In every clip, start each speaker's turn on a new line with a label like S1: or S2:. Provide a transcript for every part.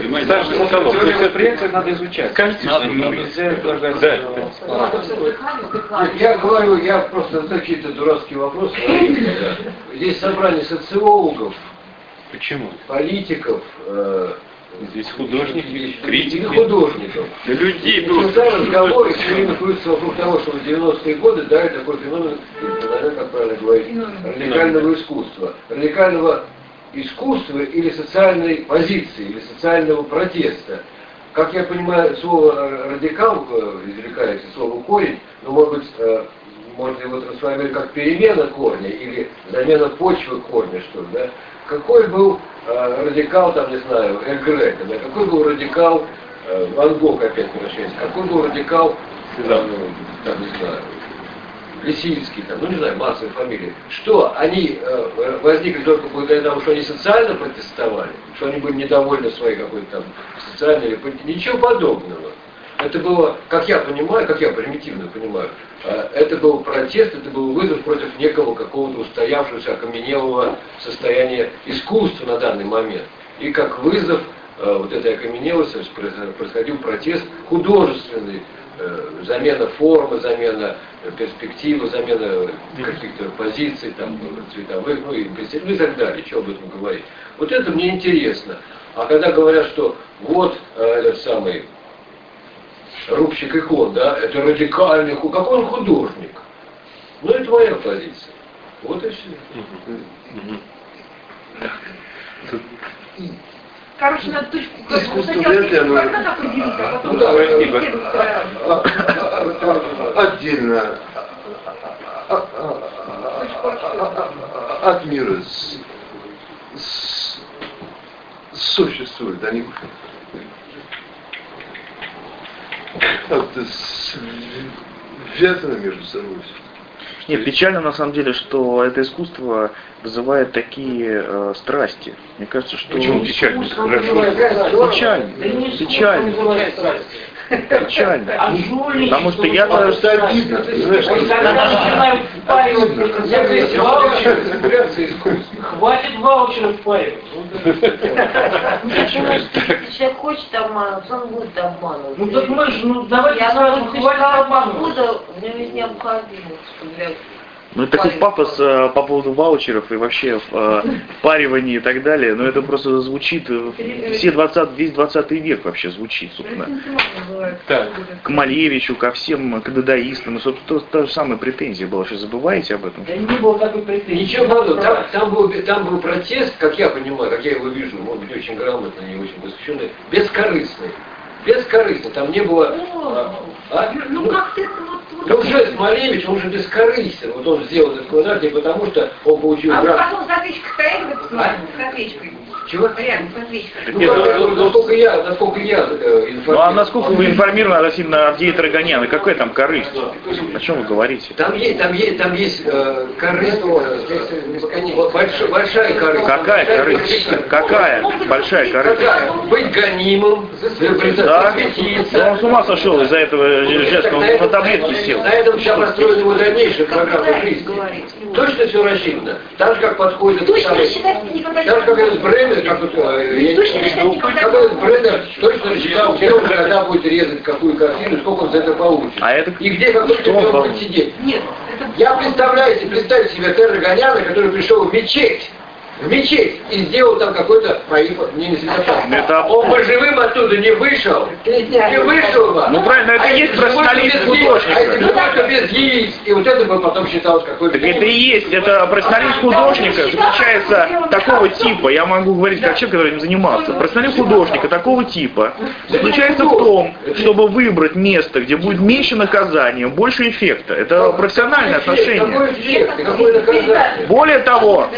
S1: понимаете?
S2: Предприятие надо изучать.
S3: Я говорю, я просто какие-то дурацкие вопросы. Здесь собрание социологов,
S1: Почему?
S3: политиков,
S1: Здесь художники, критики.
S3: художников.
S1: Да людей
S3: Всегда
S1: просто.
S3: разговоры все время крутятся вокруг того, что в 90-е годы дали такой феномен, наверное, как правильно говорить, радикального искусства. Радикального искусства или социальной позиции, или социального протеста. Как я понимаю, слово «радикал» извлекается, слово «корень», но, может быть, можно его трансформировать как перемена корня или замена почвы корня, что ли, да? Какой был радикал, там, не знаю, Эль Греко, да? Какой был радикал Ван Гог, опять возвращается, какой был радикал, там, не знаю, Лисицкий, там, ну не знаю, массовые фамилии. Что, они возникли только благодаря тому, что они социально протестовали, что они были недовольны своей какой-то там социальной или политической, ничего подобного. Это было, как я понимаю, как я примитивно понимаю, это был протест, это был вызов против некого какого-то устоявшегося, окаменелого состояния искусства на данный момент. И как вызов вот этой окаменелости происходил протест художественный, замена формы, замена перспективы, замена каких-то позиций, там, цветовых, ну и так далее, что об этом говорить. Вот это мне интересно. А когда говорят, что вот этот самый рубщик икон, да, это радикальный, какой он художник? Ну, это моя позиция. Вот и все.
S4: Короче, надо точку
S5: отдельно от мира существует, они как-то связаны между собой.
S2: Нет, печально на самом деле, что это искусство вызывает такие страсти. Мне кажется, что...
S1: Почему печально?
S2: Печально. Печально. Печально. Потому что я даже...
S6: Хватит ваучеров впаривать.
S4: Если человек хочет обманывать, он будет обманывать.
S6: Ну так мы же, давайте сразу хватит обманывать.
S4: В нем есть необходимость.
S2: Ну, это такой пафос по поводу ваучеров и вообще впаривания и так далее, но это просто звучит, весь 20 век вообще звучит, собственно. К Малевичу, ко всем, к дадаистам, ну, собственно, та же самая претензия была, что забываете об этом?
S6: Да не было такой претензии.
S3: Ничего подобного, там был протест, как я понимаю, как я его вижу, может быть, очень грамотный, не очень посвященный, бескорыстный. Бескорыстно, там не было... Ну, жест Малевич, он же бескорыстен. Вот он сделал этот квадрат не потому, что он получил...
S4: А потом с отвечкой стояли, с отвечкой.
S3: Чего?
S4: Рядом с отвечкой.
S3: Насколько я информирован.
S2: Ну, а насколько вы информированы относительно Авдея Троганяна? Какая там корысть? О чем вы говорите?
S3: Там есть корысть, большая корысть.
S2: Какая корысть? Какая большая корысть?
S3: Быть гонимым,
S2: Да?
S3: светиться.
S2: Ну, он с ума сошел из-за этого жеста, он на таблетки сел.
S3: На этом вся построена его дальнейшая программа жизни. Точно все рассчитано. Так же, как подходит...
S4: Точно рассчитать никогда не
S3: так же, как этот Бремер, как вот... Бремер точно рассчитал, где он, когда будет резать какую картину, сколько он за это получит.
S2: А это...
S3: И где, какой он будет сидеть.
S4: Нет.
S3: Я представляете себе Терра-Гоняна, который пришел в мечеть и сделал там какой-то Он бы живым оттуда не вышел бы.
S2: Ну правильно, это и есть профессионализм художника.
S3: А если бы только без яиц, и вот это бы потом считалось какой-то...
S2: Так это и есть, это профессионализм художника заключается такого типа, я могу говорить как человек, который им занимался, профессионализм художника такого типа заключается в том, чтобы выбрать место, где будет меньше наказания, больше эффекта. Это профессиональное отношение. Более того,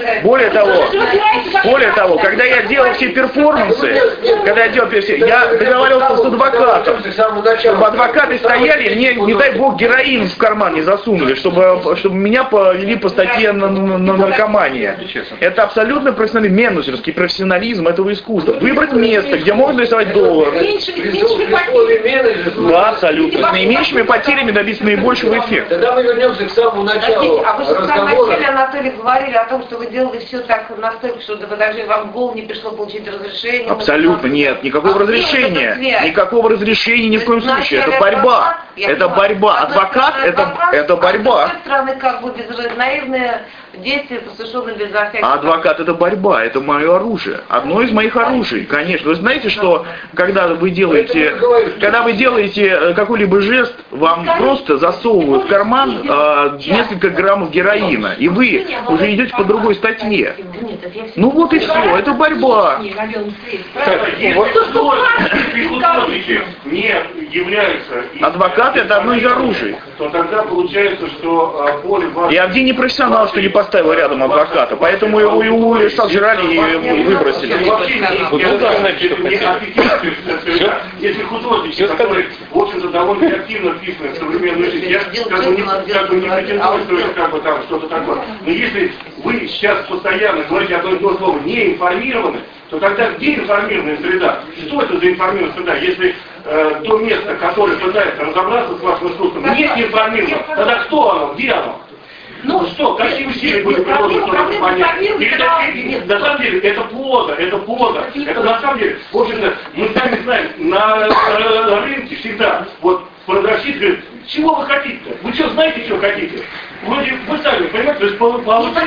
S2: когда я делал все перформансы, я договаривался с адвокатом, чтобы адвокаты стояли, мне, не дай бог, героин в карман не засунули, чтобы меня повели по статье на наркомания. Это абсолютно профессионализм, менеджерский профессионализм этого искусства. Выбрать место, где можно рисовать доллар. Да, абсолютно. С наименьшими потерями добиться наибольшего эффекта.
S3: Тогда мы вернемся к самому началу
S4: А вы же в самом
S3: разговора.
S4: начале, Анатолий, говорили о том, что вы делали все так настолько, что даже вам в голову не пришло получить разрешение?
S2: Абсолютно нет, никакого разрешения. Никакого разрешения ни в коем случае. Это борьба. Это борьба. Адвокат это борьба.
S4: А с другой стороны, как бы наивные действия, совершенно безо всяких...
S2: А адвокат это борьба, это мое оружие. Одно из моих оружий, конечно. Вы знаете, что когда вы делаете какой-либо жест, вам просто засовывают в карман несколько граммов героина, и вы уже идете по другой статье. Ну вот и все, это борьба.
S7: Если художники не являются...
S2: Адвокат это одно из оружий.
S7: То тогда получается, что поле...
S2: И Авдей не профессионал, что не поставил рядом адвоката, поэтому его и сожрали и выбросили.
S7: Если художники, которые, в общем-то, довольно активно вписаны в современную жизнь, я как бы не претендую, что это как бы там что-то такое. Но если вы сейчас постоянно говорите одно и то же слово «не информированы», то тогда где информированная среда? Что это за информированная среда? Если то место, которое пытается разобраться с вашим искусством, не информировано, тогда кто оно, где оно? Ну что, какие усилия были приложены, чтобы это понять? На самом деле, это плодо. Это на самом деле, в общем-то, мы сами знаем, на рынке всегда, вот продавщик говорит, чего вы хотите-то? Вы что, знаете, что хотите? Вроде вы сами, понимаете, то есть получается,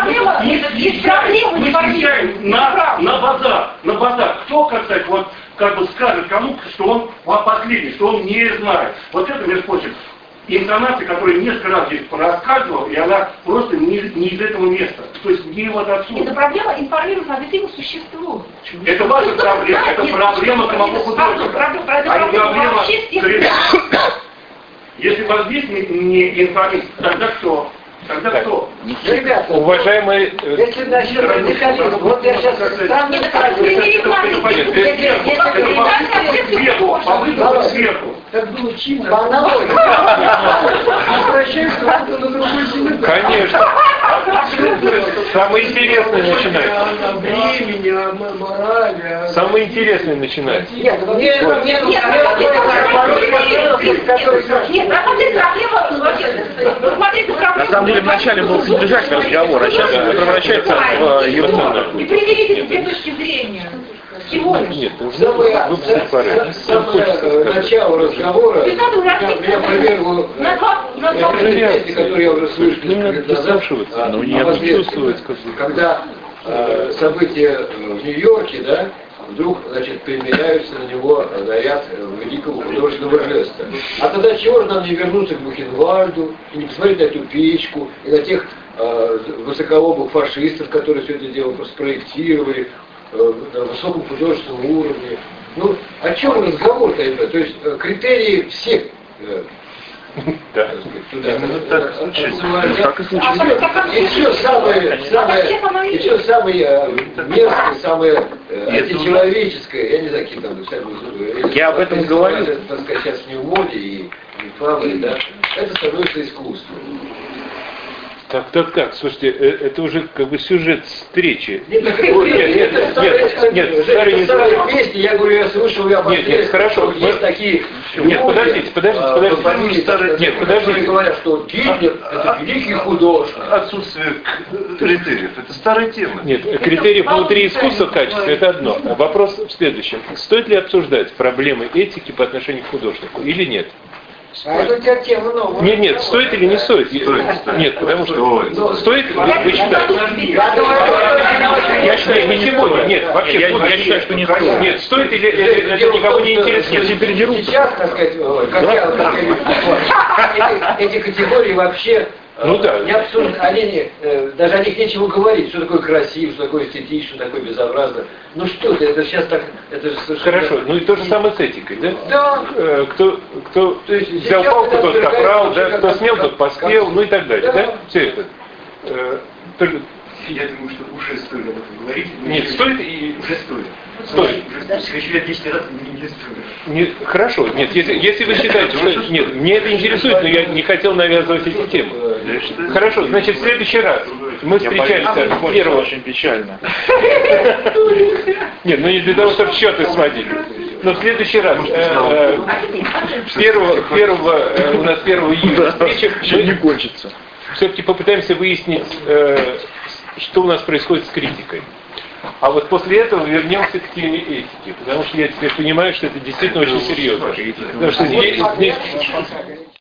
S7: мы съезжаем на базар. Кто, как сказать, вот, как бы скажет кому, что он последний, что он не знает. Вот это, между прочим, информация, которую несколько раз здесь рассказывал, и она просто не из этого места. То есть не вот отсюда.
S8: Это проблема информированных объективных существует.
S7: Это ваша проблема. Это проблема самого художника. А не проблема среды. Если вас здесь не информируют, тогда кто? Тогда кто?
S3: Ребята,
S1: уважаемые...
S3: Если насчет радикализма, вот я сейчас странно
S7: сверху.
S3: Как было чинно. По аналогии. Обращаемся на другой семью.
S1: Конечно. Самое интересное начинается.
S3: Времени, морали.
S1: Самое интересное начинается.
S8: Нет, на самом деле проблема...
S2: На самом деле вначале был содержательный разговор, а сейчас это превращается в ерунду.
S8: И приведите две точки зрения. Всего лишь.
S1: Нет,
S3: Самое начало разговора, меня проверило песни, которые я уже слышал несколько лет назад, когда события в Нью-Йорке, да, вдруг, значит, примеряются на него наряд великого художественного жеста. А тогда чего же нам не вернуться к Бухенвальду, и не посмотреть на эту печку, и на тех высоколобых фашистов, которые все это дело спроектировали, на высоком художественном уровне. Ну, о чем разговор-то это? То есть критерии всех
S1: да.
S3: Еще самое мерзкое, самое античеловеческое, я не знаю, какие там
S2: я об этом говорю.
S3: Так сказать, сейчас не в моде и рекламы, да, это становится искусством.
S1: Так, слушайте, это уже как бы сюжет встречи.
S3: Нет, старые песни, я говорю, я слышал, я
S1: нет, хорошо.
S3: Есть такие...
S1: Нет, подождите.
S3: Нет, подождите. Говорят, что Гитлер это великий художник.
S5: Отсутствие критериев. Это старая тема.
S1: Нет, критериев внутри искусства качества это одно. Вопрос в следующем. Стоит ли обсуждать проблемы этики по отношению к художнику или нет?
S3: А это у тебя тема новая.
S1: Нет, стоит или не стоит? Нет, потому что стоит, вы считаете? Я считаю, не сегодня, нет, вообще, я считаю, что не стоит. Нет, стоит или это никого не интересует?
S3: Если передерутся. Сейчас, так сказать, эти категории вообще
S1: ну да.
S3: не обсуждают, даже о них нечего говорить, что такое красиво, что такое эстетично, что такое безобразно. Ну что это сейчас так, это же совершенно...
S1: Хорошо, ну и то же самое с этикой, да?
S3: Да.
S1: Кто взял палку, тот капрал, да? Кто смел, тот поспел, ну и так далее, да? Все это.
S5: Я думаю, что уже стоит об этом говорить.
S1: Нет, стоит и...
S5: Уже стоит.
S1: Стоит.
S5: Еще лет 10 раз не стоит.
S1: Хорошо, нет, если вы считаете, что... Нет, мне это интересует, но я не хотел навязывать эти темы. Хорошо, значит, в следующий раз мы встречаемся первого...
S2: Очень печально.
S1: Нет, ну не для того, чтобы счеты сводили. Но в следующий раз, 1 у нас 1 июля встреча,
S2: не кончится.
S1: Все-таки попытаемся выяснить что у нас происходит с критикой. А вот после этого вернемся к теме этики, потому что я теперь понимаю, что это действительно очень серьезно. Потому что здесь